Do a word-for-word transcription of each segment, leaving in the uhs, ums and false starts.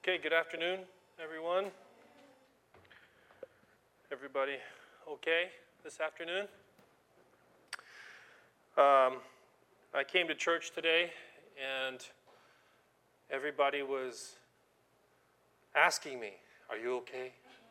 Okay, good afternoon, everyone. Everybody okay this afternoon? Um, I came to church today, and everybody was asking me, are you okay?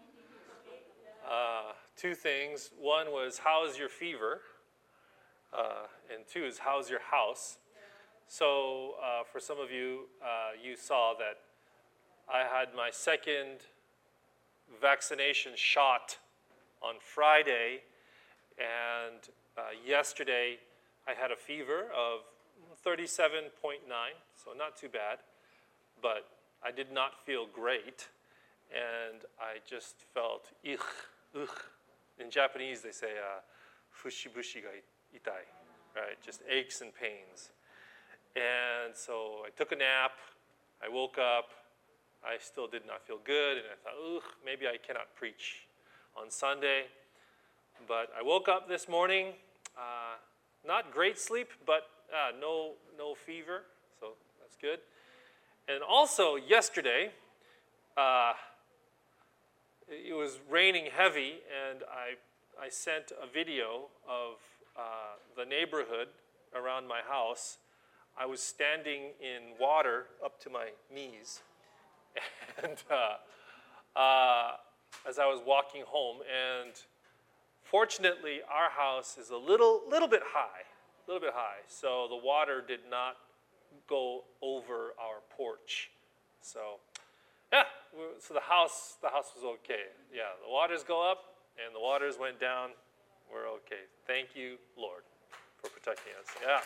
Uh, two things. One was, how's your fever? Uh, and two is, how's your house? So uh, for some of you, uh, you saw that I had my second vaccination shot on Friday, and uh, yesterday I had a fever of thirty-seven point nine, so not too bad, but I did not feel great, and I just felt ich, ugh. In Japanese they say fushibushi ga itai, right? Just aches and pains. And so I took a nap, I woke up, I still did not feel good, and I thought, ugh, maybe I cannot preach on Sunday. But I woke up this morning, uh, not great sleep, but uh, no, no fever, so that's good. And also yesterday, uh, it was raining heavy, and I, I sent a video of uh, the neighborhood around my house. I was standing in water up to my knees. And uh, uh, as I was walking home, and fortunately our house is a little little bit high, a little bit high, so the water did not go over our porch. So yeah, so the house the house was okay. Yeah, the waters go up and the waters went down. We're okay. Thank you, Lord, for protecting us. Yeah.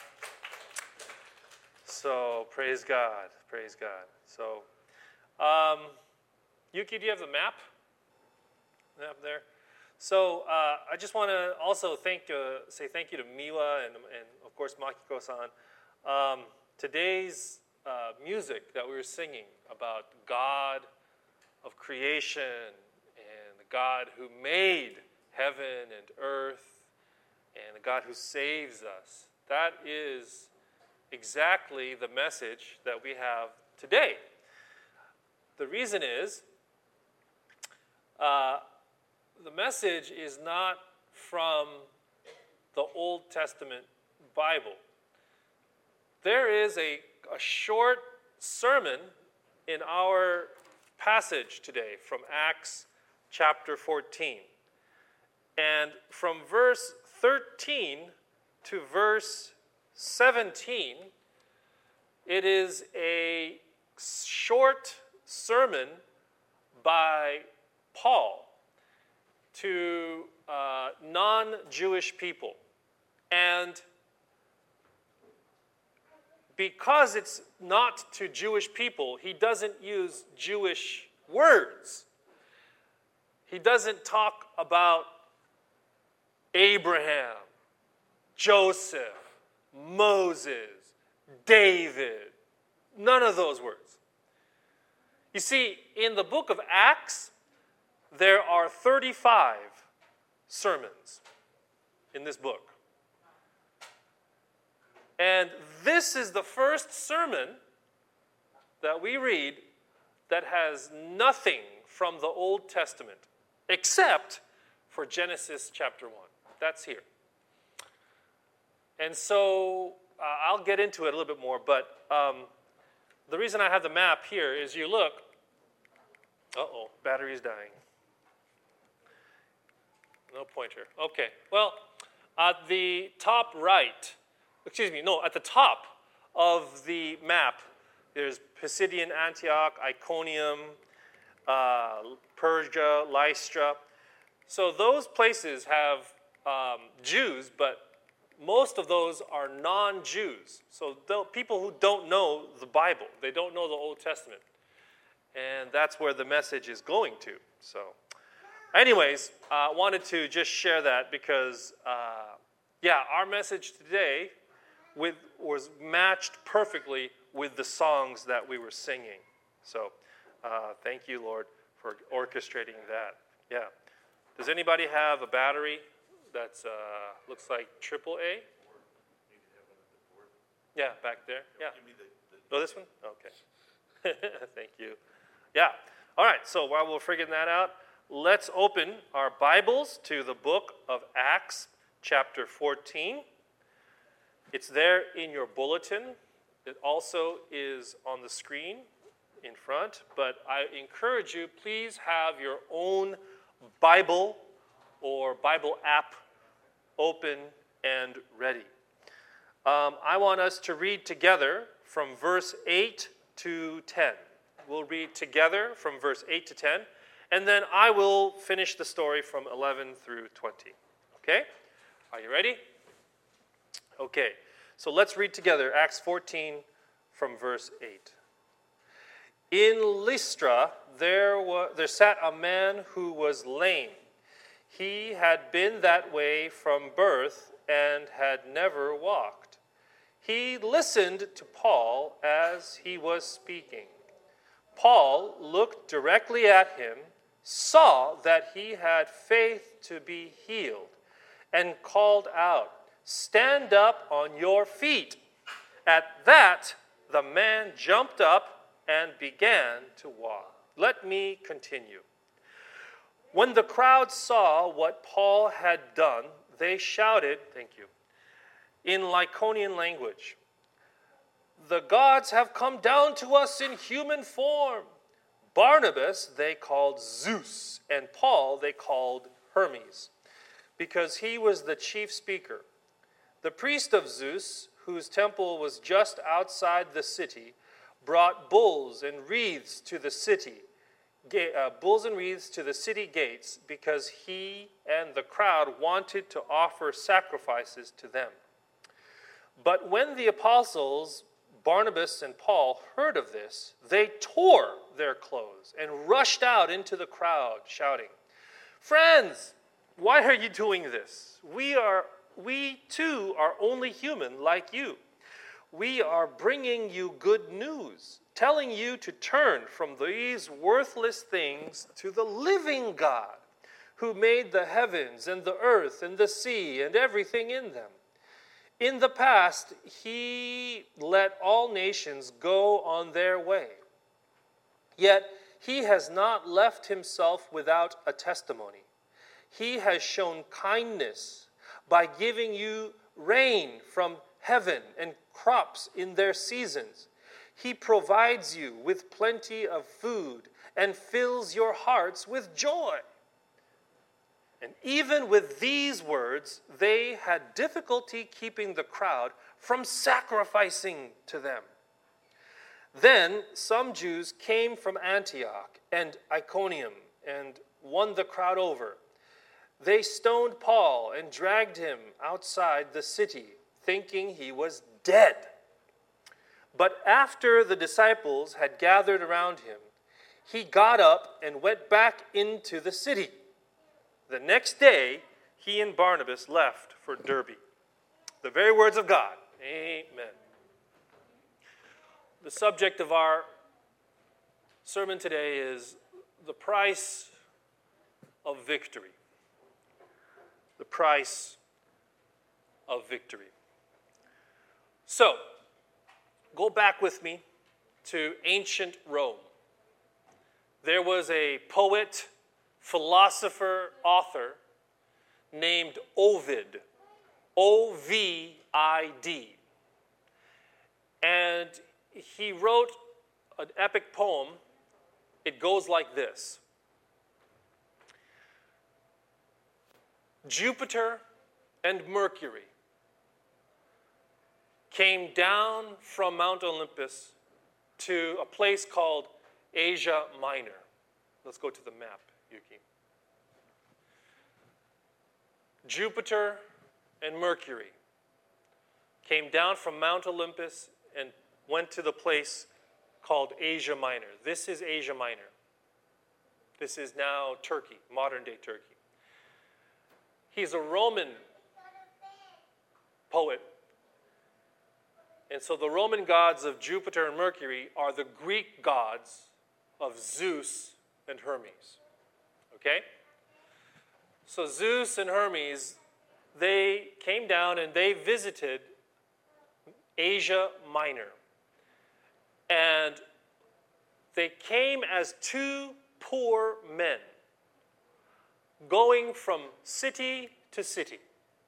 So praise God, praise God. So. Um, Yuki, do you have the map? Map there. So uh, I just want to also thank, uh, say thank you to Miwa and, and of course Makiko-san. Um, today's uh, music that we were singing about God of creation and the God who made heaven and earth and the God who saves us, that is exactly the message that we have today. The reason is, uh, the message is not from the Old Testament Bible. There is a, a short sermon in our passage today from Acts chapter fourteen. And from verse thirteen to verse seventeen, it is a short sermon by Paul to uh, non-Jewish people. And because it's not to Jewish people, he doesn't use Jewish words. He doesn't talk about Abraham, Joseph, Moses, David, none of those words. You see, in the book of Acts, there are thirty-five sermons in this book. And this is the first sermon that we read that has nothing from the Old Testament, except for Genesis chapter one. That's here. And so uh, I'll get into it a little bit more, but um, the reason I have the map here is you look, uh-oh, battery's dying. No pointer. Okay, well, at the top right, excuse me, no, at the top of the map, there's Pisidian Antioch, Iconium, uh, Persia, Lystra. So those places have um, Jews, but most of those are non-Jews. So people who don't know the Bible, they don't know the Old Testament. And that's where the message is going to. So anyways, I uh, wanted to just share that because, uh, yeah, our message today with, was matched perfectly with the songs that we were singing. So uh, thank you, Lord, for orchestrating that. Yeah. Does anybody have a battery that's uh, looks like triple A? Yeah, back there. Yeah. Oh, this one? Okay. Thank you. Yeah. All right, so while we're figuring that out, let's open our Bibles to the book of Acts, chapter fourteen. It's there in your bulletin. It also is on the screen in front, but I encourage you, please have your own Bible or Bible app open and ready. Um, I want us to read together from verse eight to ten. We'll read together from verse eight to ten, and then I will finish the story from eleven through twenty. Okay? Are you ready? Okay. So let's read together Acts fourteen from verse eight. In Lystra there, was, there sat a man who was lame. He had been that way from birth and had never walked. He listened to Paul as he was speaking. Paul looked directly at him, saw that he had faith to be healed, and called out, "Stand up on your feet." At that, the man jumped up and began to walk. Let me continue. When the crowd saw what Paul had done, they shouted, thank you, in Lycaonian language, "The gods have come down to us in human form." Barnabas they called Zeus, and Paul they called Hermes, because he was the chief speaker. The priest of Zeus, whose temple was just outside the city, brought bulls and wreaths to the city, uh, bulls and wreaths to the city gates, because he and the crowd wanted to offer sacrifices to them. But when the apostles Barnabas and Paul heard of this, they tore their clothes and rushed out into the crowd, shouting, "Friends, why are you doing this? We are, we too are only human like you. We are bringing you good news, telling you to turn from these worthless things to the living God, who made the heavens and the earth and the sea and everything in them. In the past, he let all nations go on their way. Yet he has not left himself without a testimony. He has shown kindness by giving you rain from heaven and crops in their seasons. He provides you with plenty of food and fills your hearts with joy." And even with these words, they had difficulty keeping the crowd from sacrificing to them. Then some Jews came from Antioch and Iconium and won the crowd over. They stoned Paul and dragged him outside the city, thinking he was dead. But after the disciples had gathered around him, he got up and went back into the city. The next day, he and Barnabas left for Derbe. The very words of God. Amen. The subject of our sermon today is the price of victory. The price of victory. So, go back with me to ancient Rome. There was a poet, philosopher, author named Ovid, O V I D. And he wrote an epic poem. It goes like this. Jupiter and Mercury came down from Mount Olympus to a place called Asia Minor. Let's go to the map, Yuki. Jupiter and Mercury came down from Mount Olympus and went to the place called Asia Minor. This is Asia Minor. This is now Turkey, modern-day Turkey. He's a Roman poet. And so the Roman gods of Jupiter and Mercury are the Greek gods of Zeus and Hermes. Okay? So Zeus and Hermes, they came down and they visited Asia Minor. And They came as two poor men going from city to city.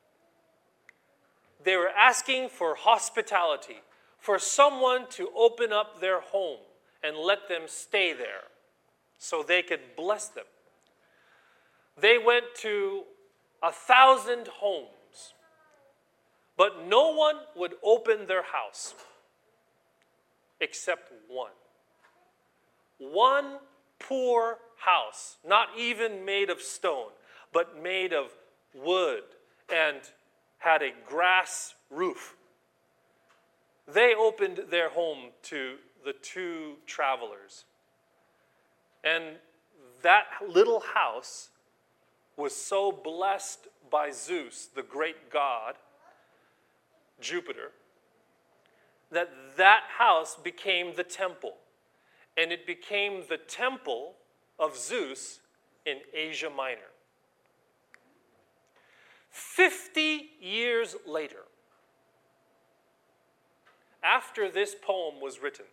They were asking for hospitality, for someone to open up their home and let them stay there so they could bless them. They went to a thousand homes, but no one would open their house except one. One poor house, not even made of stone, but made of wood and had a grass roof. They opened their home to the two travelers. And that little house was so blessed by Zeus, the great god, Jupiter, that that house became the temple. And it became the temple of Zeus in Asia Minor. Fifty years later, after this poem was written,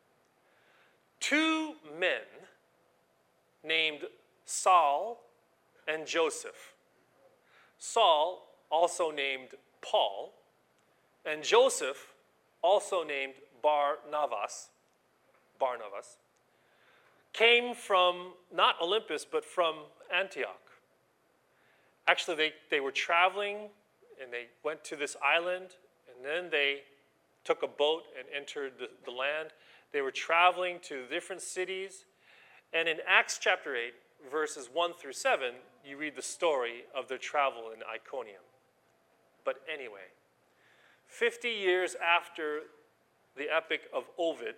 two men named Saul and Joseph, Saul also named Paul, and Joseph also named Barnabas, Barnabas, came from not Olympus, but from Antioch. Actually, they, they were traveling, and they went to this island, and then they took a boat and entered the, the land. They were traveling to different cities. And in Acts chapter eight, verses one through seven, you read the story of their travel in Iconium. But anyway, fifty years after the epic of Ovid,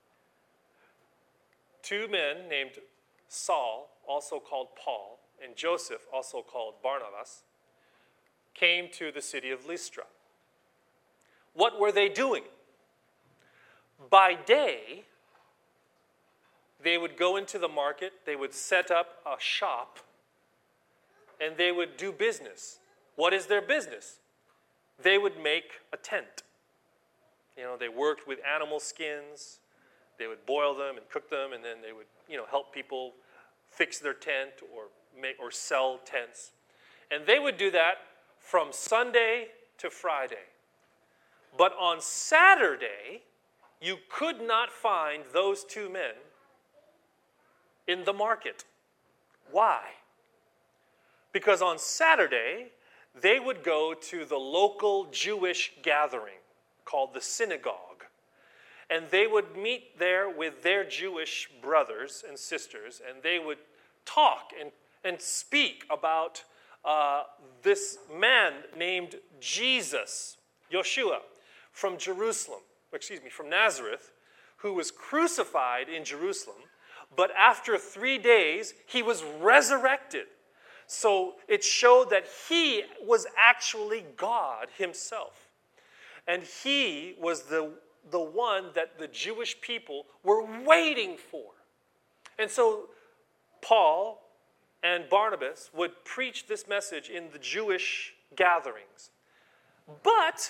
two men named Saul, also called Paul, and Joseph, also called Barnabas, came to the city of Lystra. What were they doing? By day, they would go into the market, they would set up a shop, and they would do business. What is their business? They would make a tent. You know, they worked with animal skins. They would boil them and cook them, and then they would, you know, help people fix their tent or make or sell tents. And they would do that from Sunday to Friday. But on Saturday, you could not find those two men in the market. Why? Because on Saturday, they would go to the local Jewish gathering called the synagogue. And they would meet there with their Jewish brothers and sisters, and they would talk and, and speak about uh, this man named Jesus, Yeshua, from Jerusalem, excuse me, from Nazareth, who was crucified in Jerusalem, but after three days, he was resurrected. So it showed that he was actually God himself. And he was the, the one that the Jewish people were waiting for. And so Paul and Barnabas would preach this message in the Jewish gatherings. But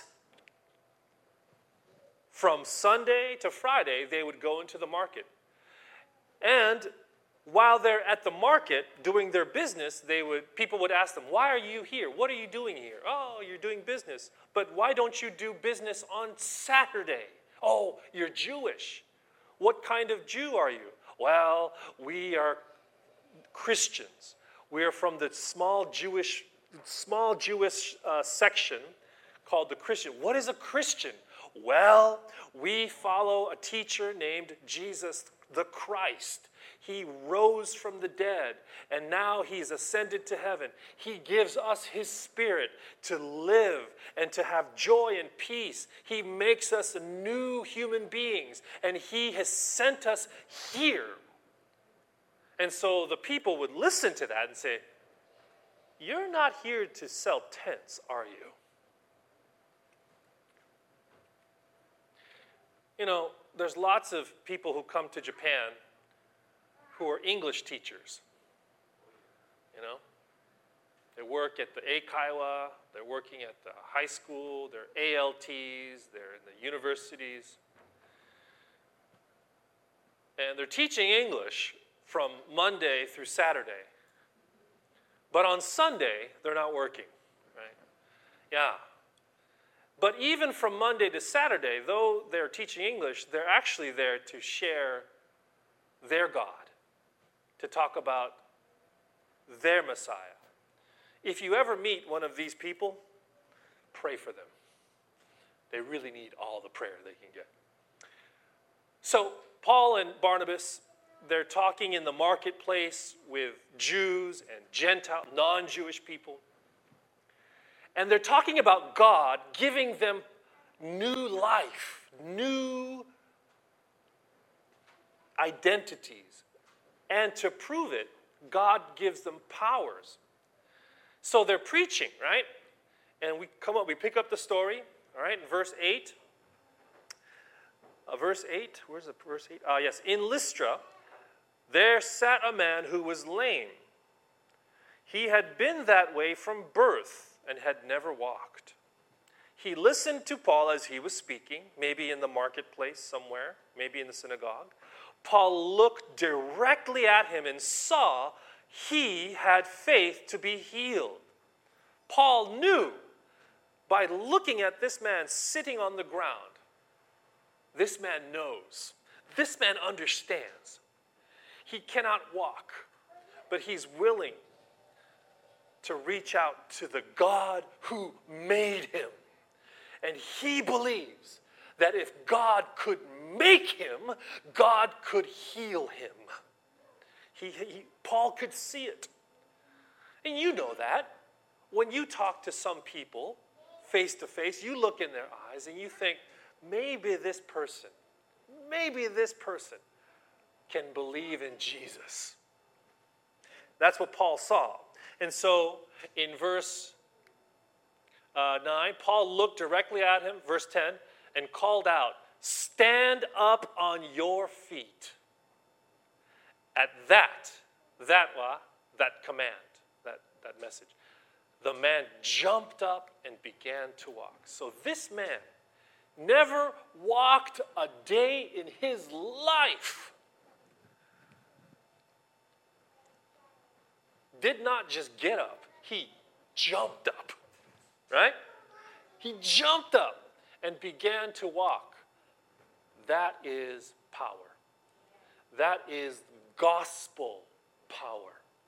from Sunday to Friday, they would go into the market. And while they're at the market doing their business, they would people would ask them, "Why are you here? What are you doing here?" "Oh, you're doing business. But why don't you do business on Saturday?" "Oh, you're Jewish. What kind of Jew are you?" "Well, we are Christians. We are from the small Jewish small Jewish uh, section called the Christian." "What is a Christian?" "Well, we follow a teacher named Jesus the Christ. He rose from the dead, and now he's ascended to heaven. He gives us his spirit to live and to have joy and peace. He makes us new human beings, and he has sent us here." And so the people would listen to that and say, "You're not here to sell tents, are you?" You know, there's lots of people who come to Japan who are English teachers. You know, they work at the Eikaiwa, they're working at the high school, they're A L Ts, they're in the universities. And they're teaching English from Monday through Saturday. But on Sunday, they're not working, right? Yeah. But even from Monday to Saturday, though they're teaching English, they're actually there to share their God, to talk about their Messiah. If you ever meet one of these people, pray for them. They really need all the prayer they can get. So Paul and Barnabas, they're talking in the marketplace with Jews and Gentile, non-Jewish people. And they're talking about God giving them new life, new identities. And to prove it, God gives them powers. So they're preaching, right? And we come up, we pick up the story, all right, in verse eight. Uh, verse eight, where's the verse eight? Ah, uh, yes. In Lystra, there sat a man who was lame. He had been that way from birth and had never walked. He listened to Paul as he was speaking, maybe in the marketplace somewhere, maybe in the synagogue. Paul looked directly at him and saw he had faith to be healed. Paul knew by looking at this man sitting on the ground, this man knows, this man understands. He cannot walk, but he's willing to reach out to the God who made him. And he believes that if God could make him, God could heal him. He, he, Paul could see it. And you know that. When you talk to some people face to face, you look in their eyes and you think, maybe this person, maybe this person can believe in Jesus. That's what Paul saw. And so in verse uh, nine, Paul looked directly at him, verse ten, and called out, "Stand up on your feet." At that, that uh, that command, that, that message, the man jumped up and began to walk. So this man never walked a day in his life. Did not just get up, he jumped up, right? He jumped up and began to walk. That is power. That is gospel power.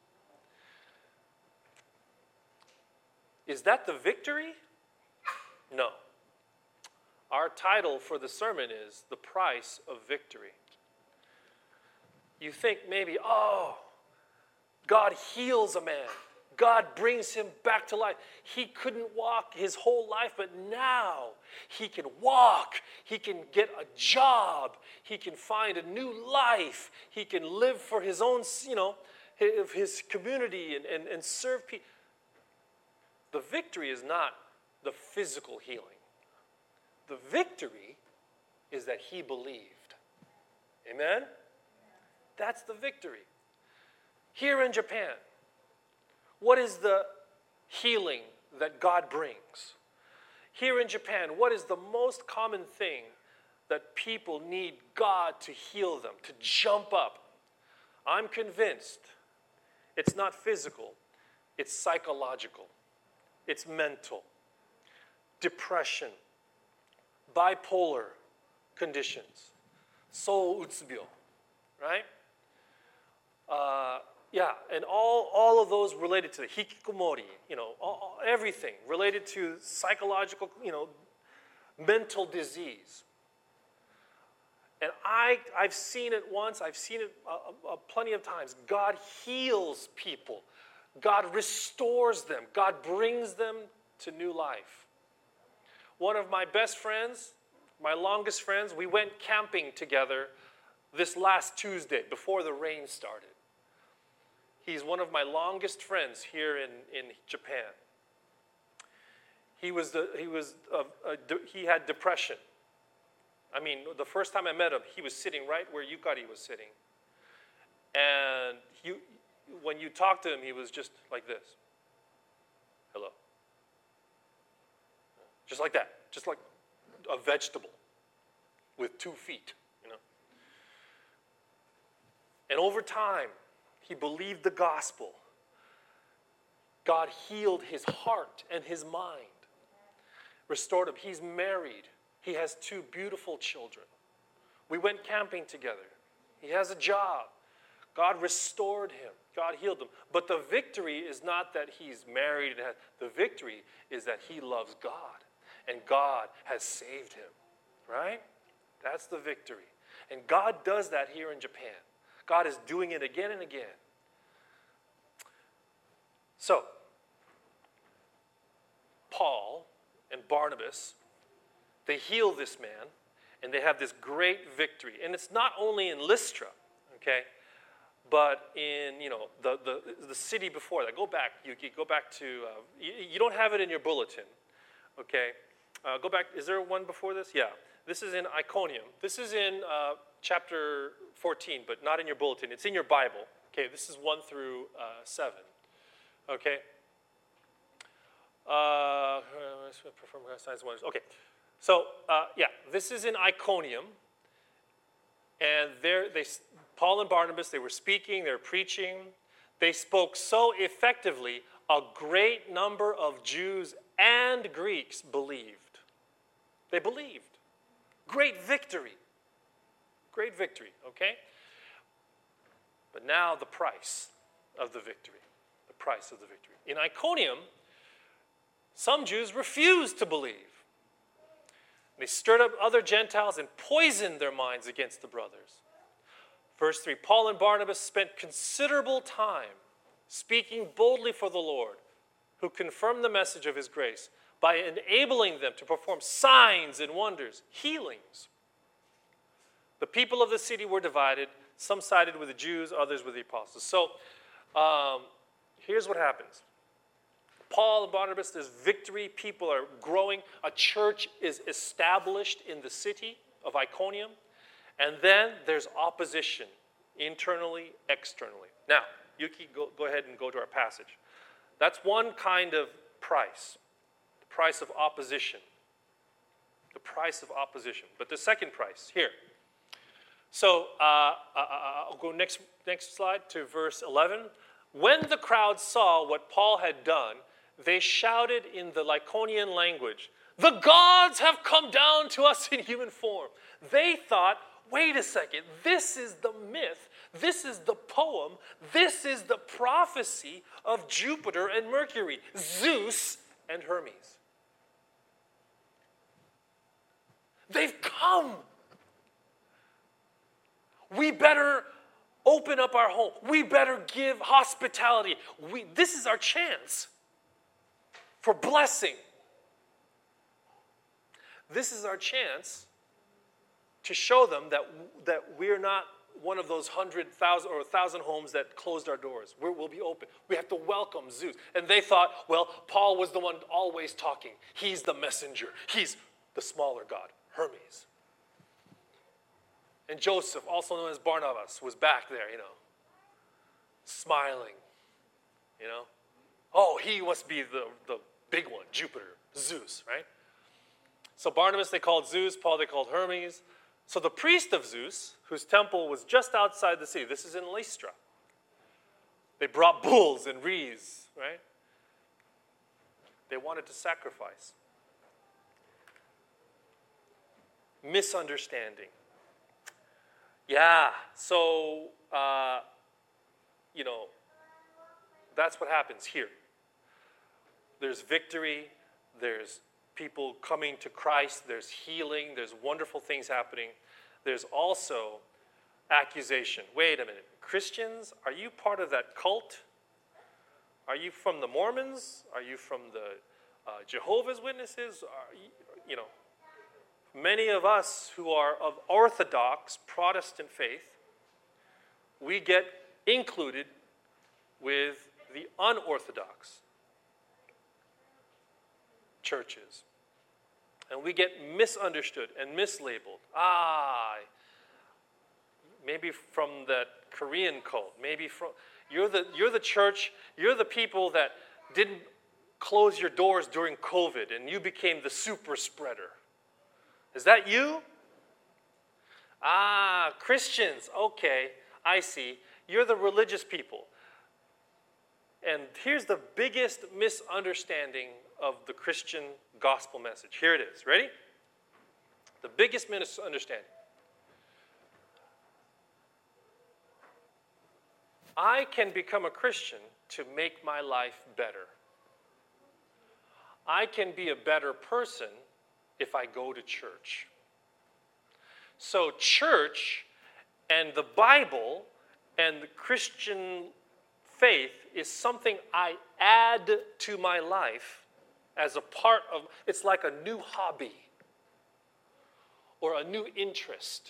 Is that the victory? No. Our title for the sermon is The Price of Victory. You think maybe, oh, God heals a man. God brings him back to life. He couldn't walk his whole life, but now he can walk. He can get a job. He can find a new life. He can live for his own, you know, his community and, and, and serve people. The victory is not the physical healing. The victory is that he believed. Amen? That's the victory. Here in Japan, what is the healing that God brings? Here in Japan, what is the most common thing that people need God to heal them, to jump up? I'm convinced it's not physical, it's psychological, it's mental. Depression, bipolar conditions, so utsubyo, right? Uh, yeah, and all, all of those related to the hikikomori, you know, all, everything related to psychological, you know, mental disease. And I, I've seen it once, I've seen it uh, uh, plenty of times. God heals people. God restores them. God brings them to new life. One of my best friends, my longest friends, we went camping together this last Tuesday before the rain started. He's one of my longest friends here in, in Japan. He was the, he was uh, uh, he had depression. I mean, the first time I met him, he was sitting right where Yukari was sitting. And he, when you talked to him, he was just like this. Hello. Just like that. Just like a vegetable with two feet, you know. And over time, he believed the gospel. God healed his heart and his mind, restored him. He's married. He has two beautiful children. We went camping together. He has a job. God restored him. God healed him. But the victory is not that he's married. And has, the victory is that he loves God. And God has saved him. Right? That's the victory. And God does that here in Japan. God is doing it again and again. So, Paul and Barnabas, they heal this man, and they have this great victory. And it's not only in Lystra, okay, but in, you know, the, the, the city before that. Go back, Yuki, go back to, uh, you, you don't have it in your bulletin, okay? Uh, go back, is there one before this? Yeah. This is in Iconium. This is in uh, chapter fourteen, but not in your bulletin. It's in your Bible. Okay, this is one through uh, seven. Okay. Uh, perform signs and wonders. Okay, so uh, yeah, this is in Iconium, and there they, Paul and Barnabas, they were speaking, they were preaching. They spoke so effectively, a great number of Jews and Greeks believed. They believed. Great victory. Great victory, okay? But now the price of the victory. The price of the victory. In Iconium, some Jews refused to believe. They stirred up other Gentiles and poisoned their minds against the brothers. Verse three, Paul and Barnabas spent considerable time speaking boldly for the Lord, who confirmed the message of his grace by enabling them to perform signs and wonders, healings. The people of the city were divided. Some sided with the Jews, others with the apostles. So um, here's what happens. Paul and Barnabas, there's victory. People are growing. A church is established in the city of Iconium. And then there's opposition, internally, externally. Now, Yuki, go, go ahead and go to our passage. That's one kind of price. The price of opposition. The price of opposition. But the second price, here. So, uh, uh, I'll go next, next slide to verse eleven. When the crowd saw what Paul had done, they shouted in the Lycaonian language, "The gods have come down to us in human form." They thought, wait a second, this is the myth, this is the poem, this is the prophecy of Jupiter and Mercury, Zeus and Hermes. They've come. We better open up our home. We better give hospitality. We, this is our chance for blessing. This is our chance to show them that, that we're not one of those hundred thousand or a thousand homes that closed our doors. We're, we'll be open. We have to welcome Zeus. And they thought, well, Paul was the one always talking. He's the messenger. He's the smaller god, Hermes. And Joseph, also known as Barnabas, was back there, you know, smiling, you know. Oh, he must be the, the big one, Jupiter, Zeus, right? So Barnabas they called Zeus, Paul they called Hermes. So the priest of Zeus, whose temple was just outside the city, this is in Lystra. They brought bulls and wreaths, right? They wanted to sacrifice. Misunderstanding. Yeah, so, uh, you know, that's what happens here. There's victory, there's people coming to Christ, there's healing, there's wonderful things happening. There's also accusation. Wait a minute, Christians, are you part of that cult? Are you from the Mormons? Are you from the uh, Jehovah's Witnesses? Are you, you know, many of us who are of Orthodox Protestant faith, we get included with the unorthodox churches. And we get misunderstood and mislabeled. Ah, maybe from that Korean cult. Maybe from, you're the, you're the church, you're the people that didn't close your doors during COVID and you became the super spreader. Is that you? Ah, Christians, okay. I see. You're the religious people. And here's the biggest misunderstanding of the Christian gospel message. Here it is. Ready? The biggest misunderstanding. I can become a Christian to make my life better. I can be a better person if I go to church. So church and the Bible and the Christian faith is something I add to my life as a part of, it's like a new hobby or a new interest.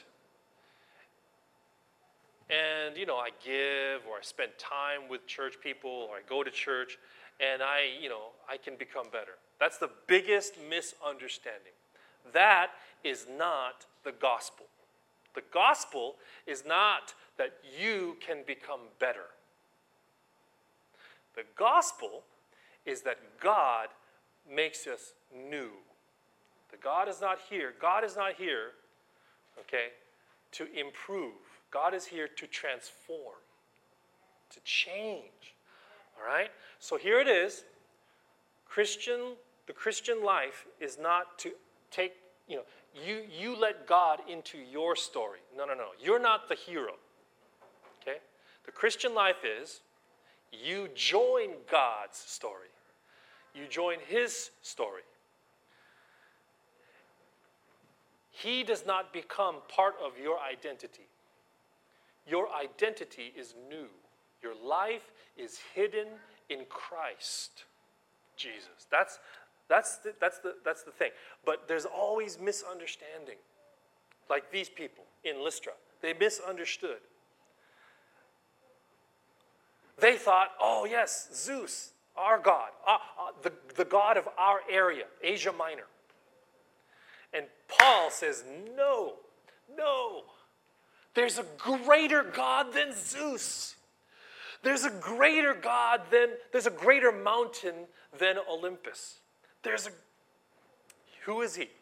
And, you know, I give or I spend time with church people or I go to church and I, you know, I can become better. That's the biggest misunderstanding. That is not the gospel. The gospel is not that you can become better. The gospel is that God makes us new. The God is not here. God is not here, okay, to improve. God is here to transform, to change. All right? So here it is. Christian, the Christian life is not to take, you know, you, you let God into your story. No, no, no. You're not the hero. Okay? The Christian life is you join God's story. You join His story. He does not become part of your identity. Your identity is new. Your life is hidden in Christ Jesus. That's, that's, the, that's, the, that's the thing. But there's always misunderstanding. Like these people in Lystra. They misunderstood. They thought, oh yes, Zeus, our God, uh, uh, the, the God of our area, Asia Minor. And Paul says, no, no. There's a greater God than Zeus. There's a greater God than, there's a greater mountain than Olympus. There's a, who is he?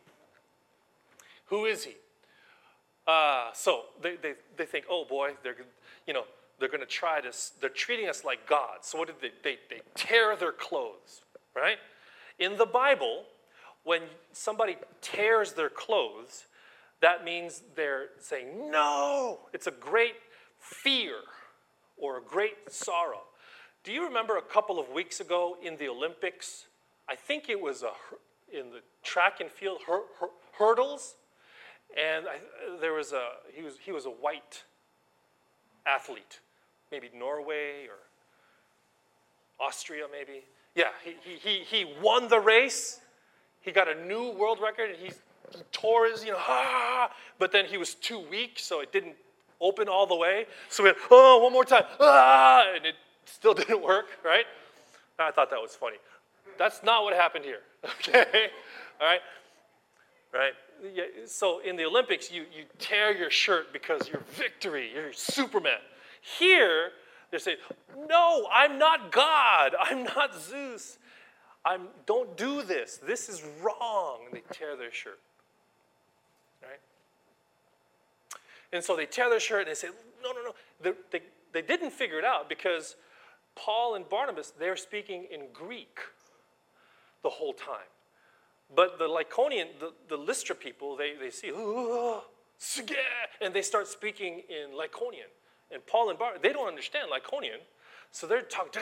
Who is he? Uh, so they, they, they think, oh boy, they're, you know, they're going to try to, they're treating us like God. So what did they, they, they tear their clothes, right? In the Bible, when somebody tears their clothes, that means they're saying, no, it's a great fear or a great sorrow. Do you remember a couple of weeks ago in the Olympics, I think it was a, in the track and field hur, hur, hurdles, and I, there was a, he was, he was a white athlete, maybe Norway or Austria maybe. Yeah, he, he, he won the race. He got a new world record, and he tore his, you know, ah, but then he was too weak, so it didn't open all the way. So we had, oh, one more time, ah, and it still didn't work, right? I thought that was funny. That's not what happened here, okay? All right? Right? Yeah, so in the Olympics, you, you tear your shirt because you're victory, you're Superman. Here, they say, no, I'm not God. I'm not Zeus. I'm, don't do this. This is wrong. And they tear their shirt. Right? And so they tear their shirt and they say, no, no, no. They, they, they didn't figure it out because Paul and Barnabas, they're speaking in Greek the whole time. But the Lycaonian, the, the Lystra people, they, they see, oh, and they start speaking in Lycaonian. And Paul and Barnabas, they don't understand Lycaonian. So they're talking,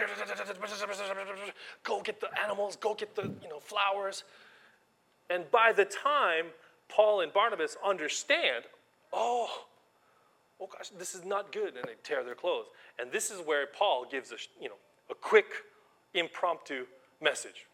go get the animals, go get the you know flowers. And by the time Paul and Barnabas understand, oh, oh gosh, this is not good, and they tear their clothes. And this is where Paul gives a you know a quick, impromptu message.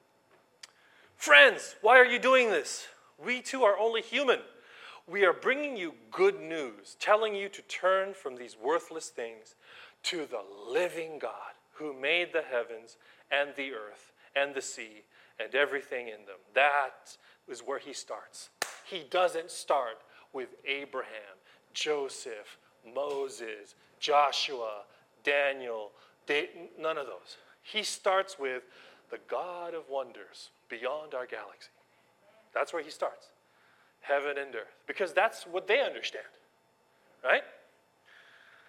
Friends, why are you doing this? We too are only human. We are bringing you good news, telling you to turn from these worthless things to the living God who made the heavens and the earth and the sea and everything in them. That is where he starts. He doesn't start with Abraham, Joseph, Moses, Joshua, Daniel, none of those. He starts with the God of wonders beyond our galaxy. That's where he starts. Heaven and earth. Because that's what they understand. Right?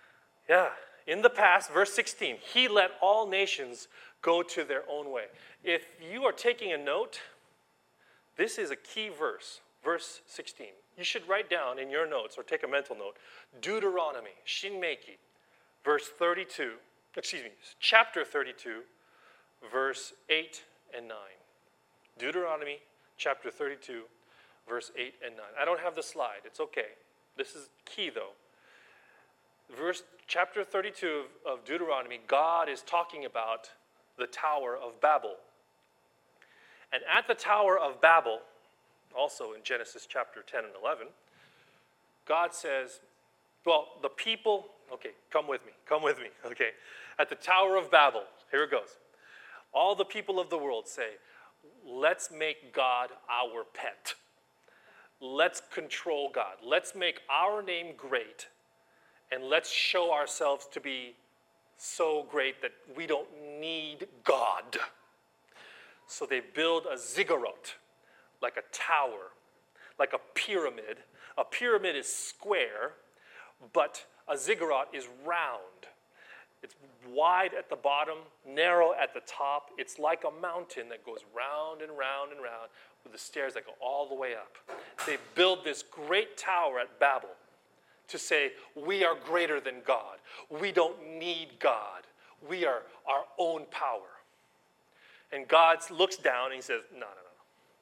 Yeah. In the past, verse sixteen, he let all nations go to their own way. If you are taking a note, this is a key verse, verse sixteen. You should write down in your notes or take a mental note, Deuteronomy, Shinmeiki, verse thirty-two, excuse me, chapter thirty-two, verse eight and nine. Deuteronomy, chapter thirty-two, verse eight and nine. I don't have the slide. It's okay. This is key, though. Verse, chapter thirty-two of, of Deuteronomy, God is talking about the Tower of Babel. And at the Tower of Babel, also in Genesis chapter ten and eleven, God says, well, the people, okay, come with me, come with me, okay. At the Tower of Babel, here it goes. All the people of the world say, let's make God our pet. Let's control God. Let's make our name great. And let's show ourselves to be so great that we don't need God. So they build a ziggurat, like a tower, like a pyramid. A pyramid is square, but a ziggurat is round. It's wide at the bottom, narrow at the top. It's like a mountain that goes round and round and round with the stairs that go all the way up. They build this great tower at Babel to say, we are greater than God. We don't need God. We are our own power. And God looks down and he says, no, no, no.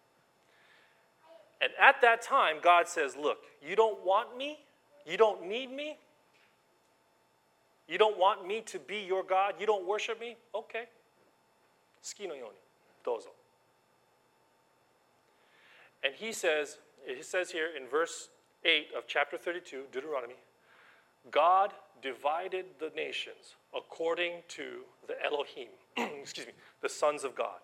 And at that time, God says, look, you don't want me? You don't need me? You don't want me to be your God? You don't worship me? Okay. Suki no yoni, dozo. And he says, it says here in verse eight of chapter thirty-two, Deuteronomy, God divided the nations according to the Elohim, excuse me, the sons of God.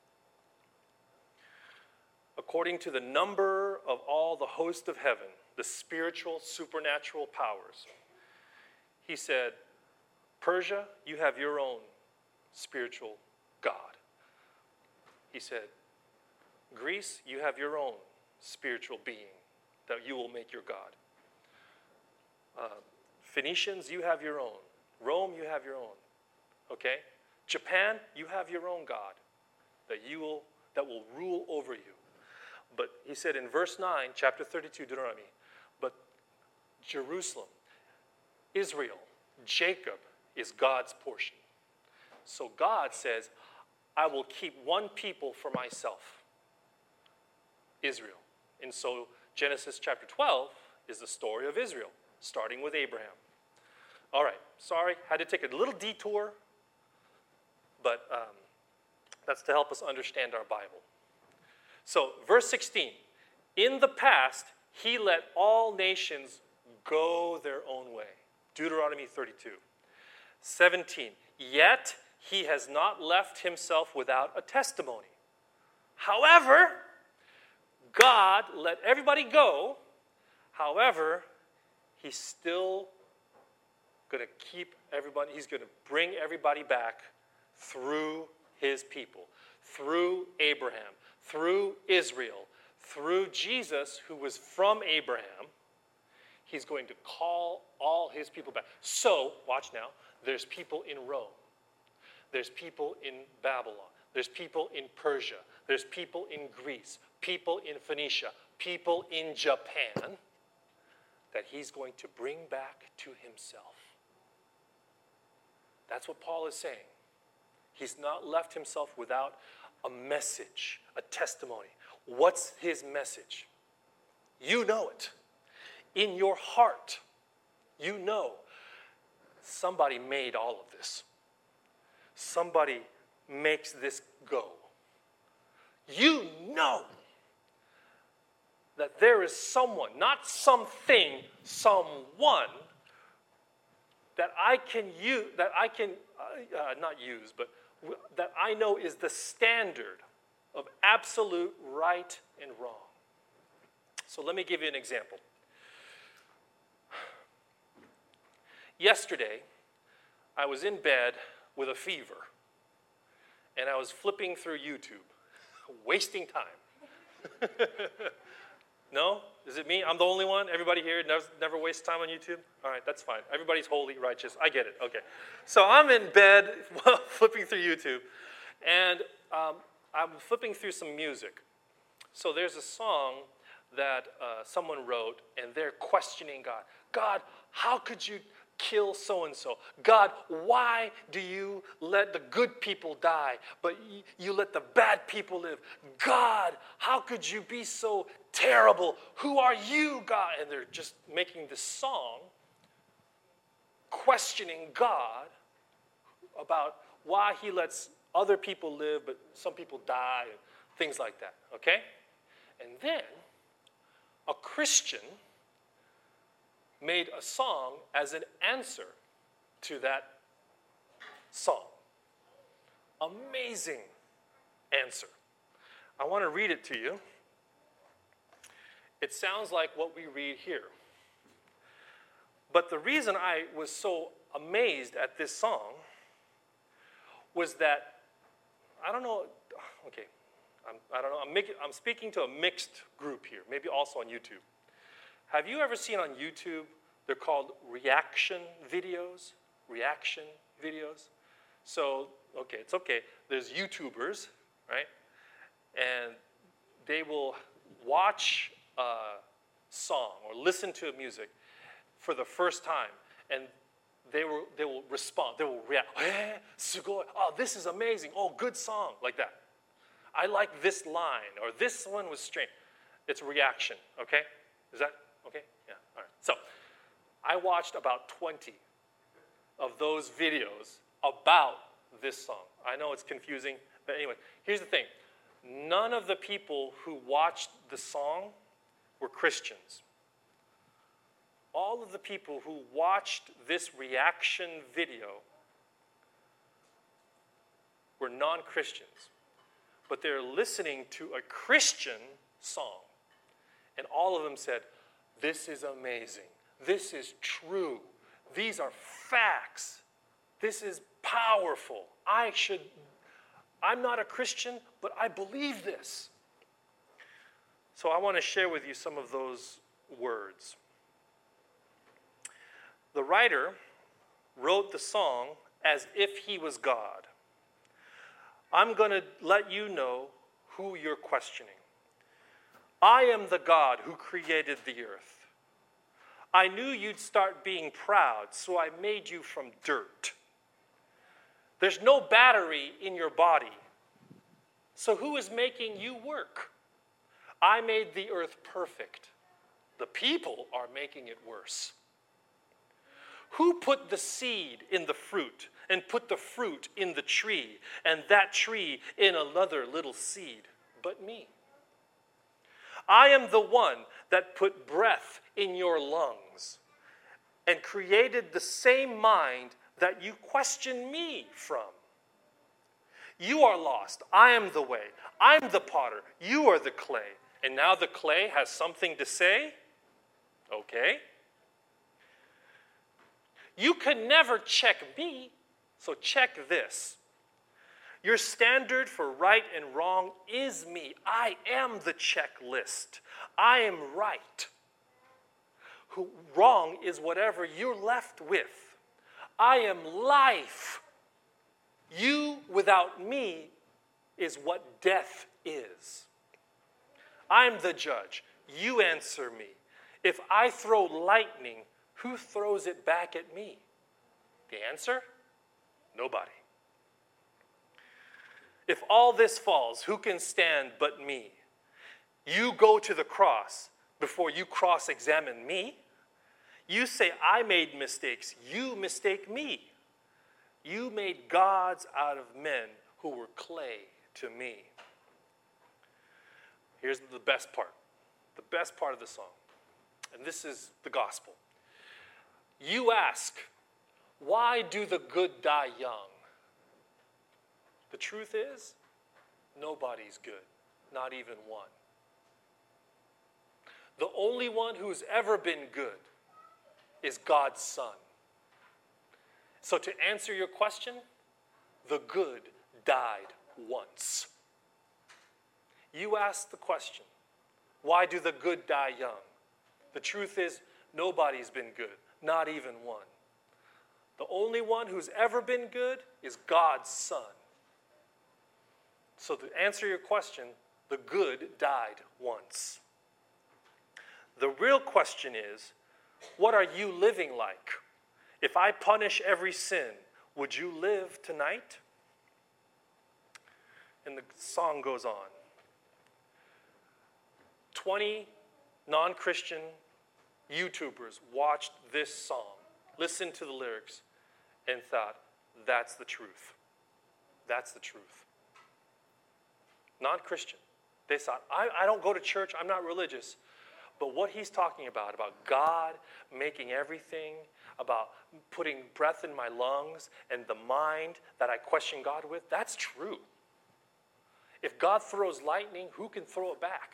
According to the number of all the host of heaven, the spiritual, supernatural powers. He said, Persia, you have your own spiritual God. He said, Greece, you have your own spiritual being that you will make your God. Uh, Phoenicians, you have your own. Rome, you have your own. Okay? Japan, you have your own God that you will that will rule over you. But he said in verse nine, chapter thirty-two, Deuteronomy, but Jerusalem, Israel, Jacob is God's portion. So God says, I will keep one people for myself, Israel. And so Genesis chapter twelve is the story of Israel, starting with Abraham. All right, sorry, had to take a little detour, but um, that's to help us understand our Bible. So, verse sixteen, in the past, he let all nations go their own way. Deuteronomy thirty-two. seventeen, yet he has not left himself without a testimony. However, God let everybody go. However, he's still going to keep everybody, he's going to bring everybody back through his people, through Abraham, through Israel, through Jesus, who was from Abraham. He's going to call all his people back. So, watch now, there's people in Rome. There's people in Babylon. There's people in Persia. There's people in Greece. People in Phoenicia. People in Japan that he's going to bring back to himself. That's what Paul is saying. He's not left himself without a message, a testimony. What's his message? You know it. In your heart, you know somebody made all of this. Somebody makes this go. You know that there is someone, not something, someone that I can use, that I can uh, not use, but w- that I know is the standard of absolute right and wrong. So let me give you an example. Yesterday, I was in bed with a fever, and I was flipping through YouTube, wasting time. No? Is it me? I'm the only one? Everybody here never, never wastes time on YouTube? All right, that's fine. Everybody's holy, righteous. I get it. Okay. So I'm in bed flipping through YouTube, and um, I'm flipping through some music. So there's a song that uh, someone wrote, and they're questioning God. God, how could you kill so-and-so? God, why do you let the good people die, but you, you let the bad people live? God, how could you be so terrible? Who are you, God? And they're just making this song questioning God about why he lets other people live, but some people die, and things like that, okay? And then a Christian made a song as an answer to that song. Amazing answer. I want to read it to you. It sounds like what we read here. But the reason I was so amazed at this song was that, I don't know, okay, I'm, I don't know, I'm, making, I'm speaking to a mixed group here, maybe also on YouTube. Have you ever seen on YouTube, they're called reaction videos? Reaction videos? So, okay, it's okay. There's YouTubers, right? And they will watch a song or listen to a music for the first time, and they will, they will respond. They will react. Eh, sugoi. Oh, this is amazing. Oh, good song, like that. I like this line, or this one was strange. It's reaction, okay? Is that okay? Yeah, all right. So I watched about twenty of those videos about this song. I know it's confusing, but anyway, here's the thing. None of the people who watched the song were Christians. All of the people who watched this reaction video were non-Christians, but they're listening to a Christian song. And all of them said, this is amazing. This is true. These are facts. This is powerful. I should, I'm not a Christian, but I believe this. So I want to share with you some of those words. The writer wrote the song as if he was God. I'm going to let you know who you're questioning. I am the God who created the earth. I knew you'd start being proud, so I made you from dirt. There's no battery in your body, so who is making you work? I made the earth perfect. The people are making it worse. Who put the seed in the fruit and put the fruit in the tree and that tree in another little seed but me? I am the one that put breath in your lungs and created the same mind that you question me from. You are lost. I am the way. I'm the potter. You are the clay. And now the clay has something to say? Okay. You can never check me, so check this. Your standard for right and wrong is me. I am the checklist. I am right. Who, wrong is whatever you're left with. I am life. You without me is what death is. I'm the judge. You answer me. If I throw lightning, who throws it back at me? The answer? Nobody. If all this falls, who can stand but me? You go to the cross before you cross-examine me. You say, I made mistakes. You mistake me. You made gods out of men who were clay to me. Here's the best part. The best part of the song. And this is the gospel. You ask, why do the good die young? The truth is, nobody's good, not even one. The only one who's ever been good is God's Son. So to answer your question, the good died once. You ask the question, why do the good die young? The truth is, nobody's been good, not even one. The only one who's ever been good is God's Son. So to answer your question, the good died once. The real question is, what are you living like? If I punish every sin, would you live tonight? And the song goes on. twenty non-Christian YouTubers watched this song, listened to the lyrics, and thought, that's the truth. That's the truth. Non-Christian. They thought, I, I don't go to church, I'm not religious. But what he's talking about, about God making everything, about putting breath in my lungs and the mind that I question God with, that's true. If God throws lightning, who can throw it back?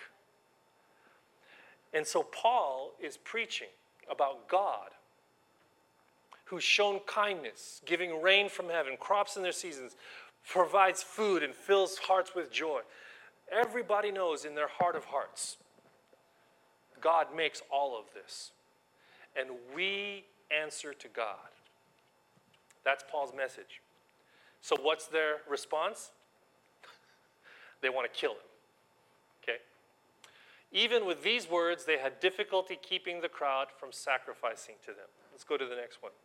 And so Paul is preaching about God who's shown kindness, giving rain from heaven, crops in their seasons, provides food and fills hearts with joy. Everybody knows in their heart of hearts, God makes all of this. And we answer to God. That's Paul's message. So what's their response? They want to kill him. Okay? Even with these words, they had difficulty keeping the crowd from sacrificing to them. Let's go to the next one.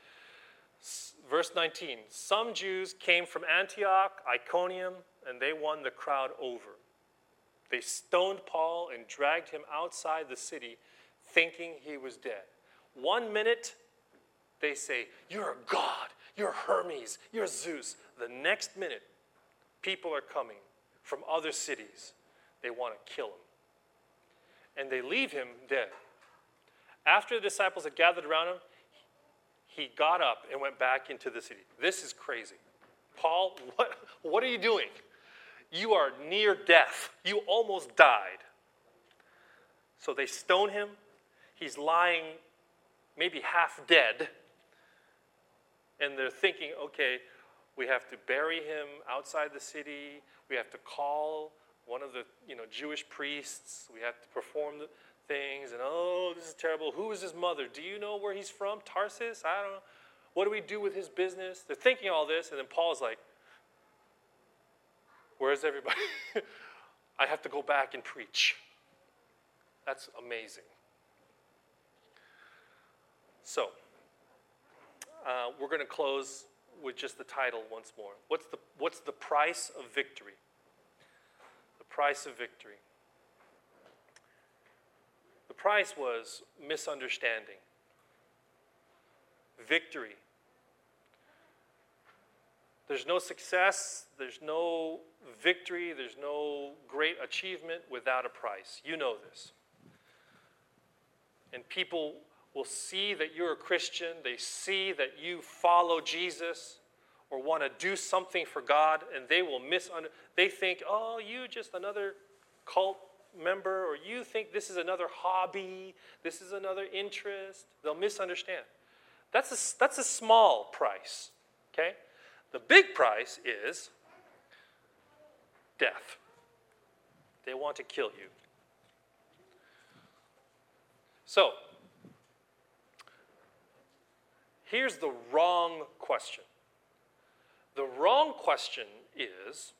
Verse nineteen. Some Jews came from Antioch, Iconium, and they won the crowd over. They stoned Paul and dragged him outside the city, thinking he was dead. One minute, they say, you're a god, you're Hermes, you're Zeus. The next minute, people are coming from other cities. They want to kill him. And they leave him dead. After the disciples had gathered around him, he got up and went back into the city. This is crazy. Paul, what, what are you doing? You are near death. You almost died. So they stone him. He's lying maybe half dead. And they're thinking, okay, we have to bury him outside the city. We have to call one of the you know, Jewish priests. We have to perform the things. And oh, this is terrible. Who is his mother? Do you know where he's from? Tarsus? I don't know. What do we do with his business? They're thinking all this. And then Paul's like, where's everybody? I have to go back and preach. That's amazing. So, uh, we're going to close with just the title once more. What's the, what's the price of victory? The price of victory. The price was misunderstanding. Victory. There's no success, there's no victory, there's no great achievement without a price. You know this. And people will see that you're a Christian, they see that you follow Jesus or want to do something for God, and they will misunderstand. They think, oh, you just another cult member, or you think this is another hobby, this is another interest. They'll misunderstand. That's a, that's a small price, okay? The big price is death. They want to kill you. So, here's the wrong question. The wrong question is,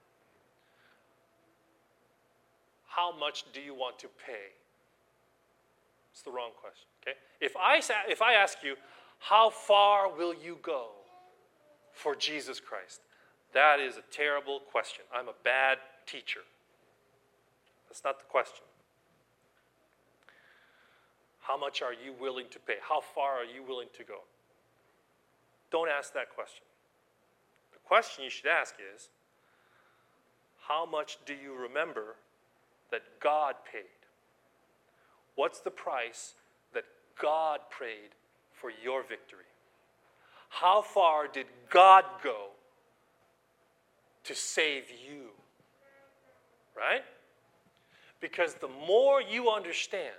how much do you want to pay? It's the wrong question, okay? If I, if I ask you, how far will you go for Jesus Christ? That is a terrible question. I'm a bad teacher. That's not the question. How much are you willing to pay? How far are you willing to go? Don't ask that question. The question you should ask is, how much do you remember that God paid? What's the price that God paid for your victory? How far did God go to save you? Right? Because the more you understand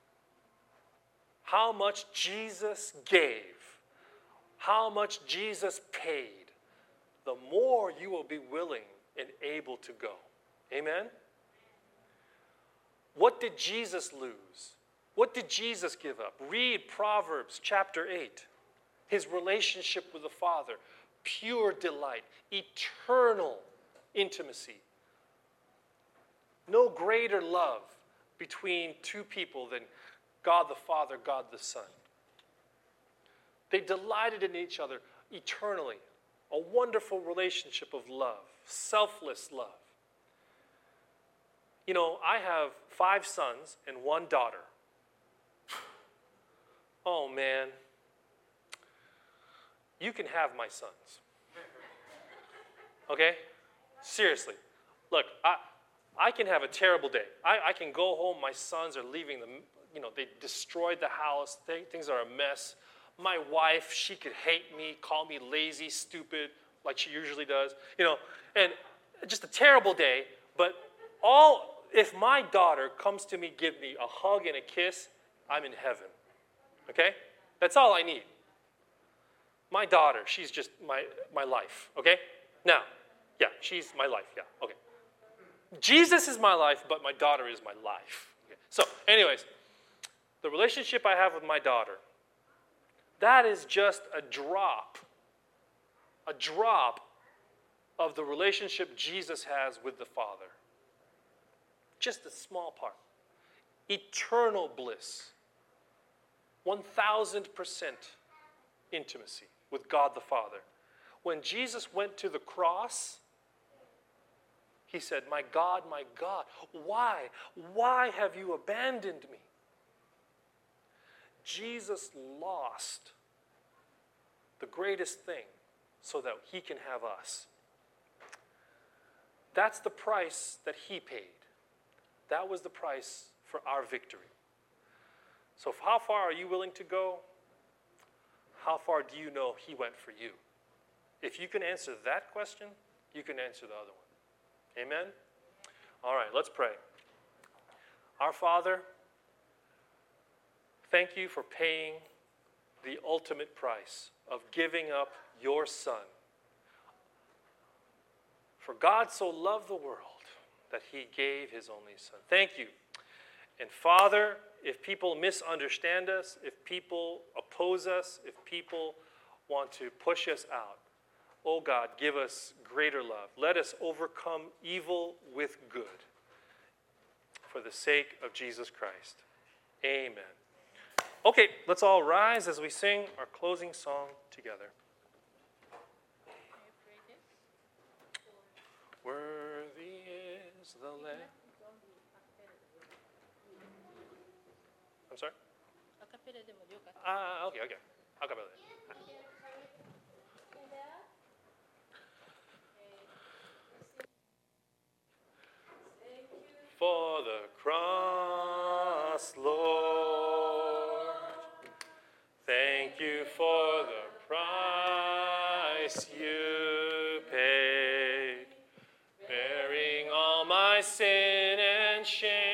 how much Jesus gave, how much Jesus paid, the more you will be willing and able to go. Amen? What did Jesus lose What did Jesus give up? Read Proverbs chapter eight. His relationship with the Father, pure delight, eternal intimacy. No greater love between two people than God the Father, God the Son. They delighted in each other eternally. A wonderful relationship of love, selfless love. You know, I have five sons and one daughter. Oh, man. You can have my sons. Okay? Seriously. Look, I, I can have a terrible day. I, I can go home, my sons are leaving the, you know, they destroyed the house. They, things are a mess. My wife, she could hate me, call me lazy, stupid, like she usually does. You know, and just a terrible day. But all, if my daughter comes to me, give me a hug and a kiss, I'm in heaven. Okay? That's all I need. My daughter, she's just my, my life. Okay? Now, yeah, she's my life. Yeah, okay. Jesus is my life, but my daughter is my life. Okay. So, anyways, the relationship I have with my daughter, that is just a drop, a drop of the relationship Jesus has with the Father. Just a small part. Eternal bliss. one thousand percent intimacy with God the Father. When Jesus went to the cross, he said, "My God, my God, why? Why have you abandoned me?" Jesus lost the greatest thing so that he can have us. That's the price that he paid. That was the price for our victory. So how far are you willing to go? How far do you know he went for you? If you can answer that question, you can answer the other one. Amen? All right, let's pray. Our Father, thank you for paying the ultimate price of giving up your Son. For God so loved the world that he gave his only Son. Thank you. And Father, if people misunderstand us, if people oppose us, if people want to push us out, oh God, give us greater love. Let us overcome evil with good for the sake of Jesus Christ. Amen. Okay, let's all rise as we sing our closing song together. Worthy is the Lamb. I'm sorry? Ah, okay, okay. Acapella. For the cross, Lord, thank you for the price you paid, bearing all my sin and shame.